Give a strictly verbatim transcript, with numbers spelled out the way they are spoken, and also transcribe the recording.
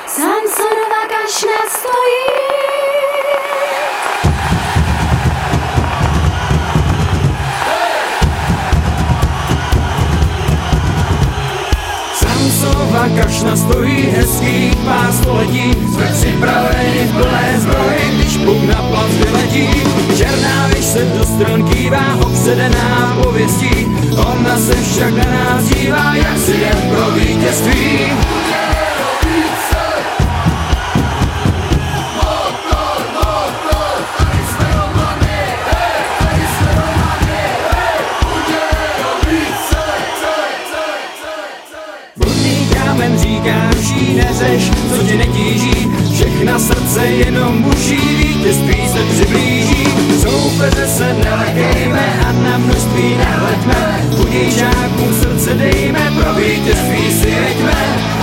Samsonova kašna stojí. Samsonova kašna stojí, hezký pár století. Jsme připraveni v plné zbroji, když puk na plac vyletí. Černá věž se do stran kývá, obsedená pověstí. Ona se však na nás dívá, jak si jen pro vítězství. Kámen říká, ruší, neřeš, co tě netíží. Všechna srdce jenom buší, vítězství se přiblíží. Soupeře se nelekejme a na množství nehleďme. Budičákům srdce dejme, pro vítězství si jeďme.